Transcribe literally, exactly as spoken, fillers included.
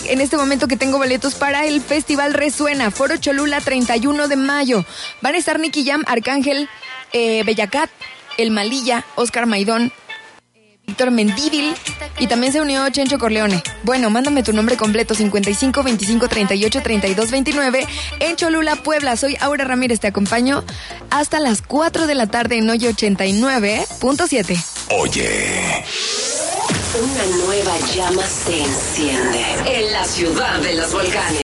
en este momento que tengo boletos para el Festival Resuena, Foro Cholula, treinta y uno de mayo. Van a estar Nicky Jam, Arcángel, eh, Bellacat, El Malilla, Oscar Maidón, Víctor Mendívil y también se unió Chencho Corleone. Bueno, mándame tu nombre completo, cincuenta y cinco, veinticinco, treinta y ocho, treinta y dos, veintinueve, en Cholula, Puebla. Soy Aura Ramírez, te acompaño hasta las cuatro de la tarde en Oye ochenta y nueve punto siete. Oye. Una nueva llama se enciende en la ciudad de los volcanes.